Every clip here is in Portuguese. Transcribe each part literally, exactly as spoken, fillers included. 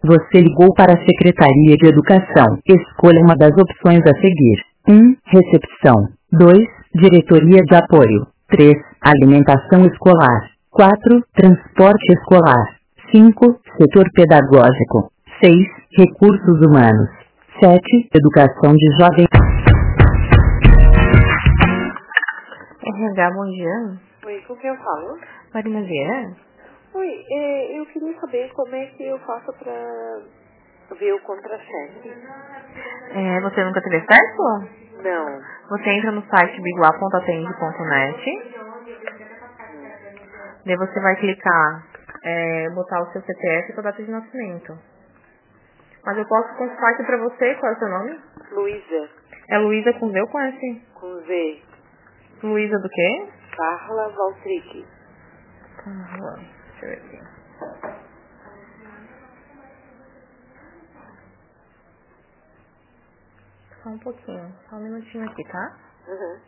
Você ligou para a Secretaria de Educação. Escolha uma das opções a seguir. um. Recepção. dois. Diretoria de Apoio. três. Alimentação escolar. quatro. Transporte escolar. cinco. Setor pedagógico. seis. Recursos humanos. sete. Educação de jovens. R H, bom dia. Oi, com quem eu falo? Marina Vieira? Oi, é, eu queria saber como é que eu faço pra ver o contra-cheque. É, você nunca teve acesso? Não. Você entra no site biguá ponto atende ponto net. Daí você vai clicar, é, botar o seu C P F e sua data de nascimento. Mas eu posso consultar aqui pra você, qual é o seu nome? Luísa. É Luísa com Z ou com S? Com Z. Luísa do quê? Carla Valtric. Carla. Deixa eu ver aqui. Só um pouquinho, só um minutinho aqui, tá? Uhum.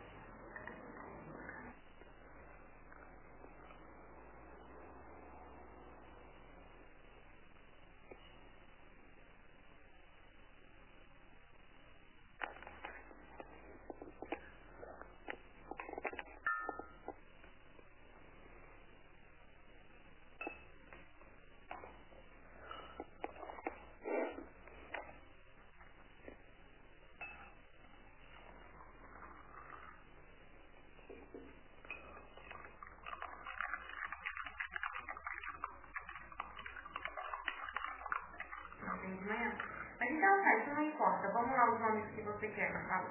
Mas então, tá, isso não importa. Vamos lá os nomes que você quer, tá?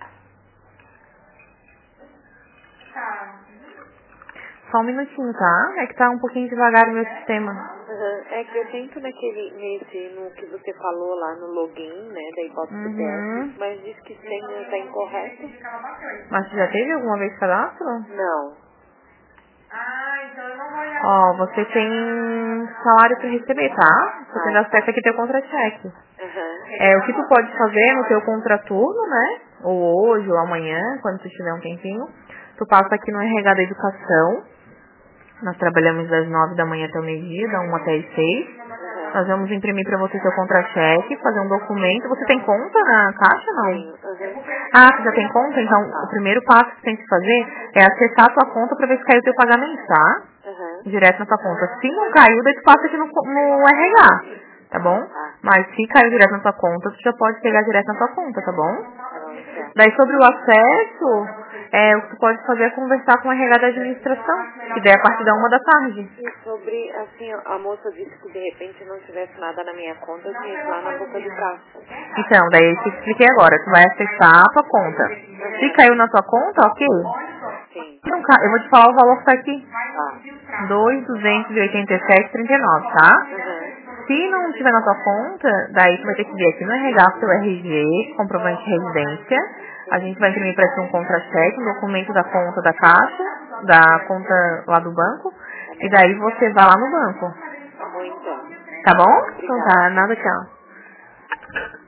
Tá. Só um minutinho, tá? É que tá um pouquinho devagar o meu sistema. Uhum. É que eu tento naquele, nesse, no que você falou lá no login, né, da hipótese C P F, Uhum. mas diz que senha tá incorreto. Mas você já teve alguma vez cadastro? Não. Ó, você tem salário pra receber, tá? Você tem acesso aqui teu contra-cheque. Uhum. É, o que tu pode fazer no teu contraturno, né? Ou hoje, ou amanhã, quando tu tiver um tempinho, tu passa aqui no R H da Educação. Nós trabalhamos das nove da manhã até o meio-dia, da uma até as seis. Nós vamos imprimir pra você seu contra-cheque, fazer um documento. Você tem conta na caixa, não? Sim. Uhum. Ah, você já tem conta? Então, o primeiro passo que você tem que fazer é acessar a tua conta pra ver se caiu o teu pagamento, tá? Uhum. Direto na tua conta. Se não caiu, daí tu passa aqui no, no R H, tá bom? Mas se caiu direto na tua conta, tu já pode pegar direto na tua conta, tá bom? Daí sobre o acesso, é, o que tu pode fazer é conversar com o R H da administração, que daí é a partir da uma da tarde. E sobre, assim, a moça disse que de repente não tivesse nada na minha conta, eu tinha que ir lá na boca do caixa. Então, daí eu te expliquei agora, tu vai acessar a tua conta. Se caiu na tua conta, ok? Sim. Não ca- Eu vou te falar o valor que tá aqui. Tá. dois mil duzentos e oitenta e sete reais e trinta e nove, tá? Uhum. Se não tiver na tua conta, daí tu vai ter que vir aqui no R H com teu R G, comprovante de residência. A gente vai imprimir pra ti um contra-cheque, um documento da conta da caixa, da conta lá do banco. E daí você vai lá no banco. Tá bom, então. Tá bom? Então Obrigada. tá, nada, tchau.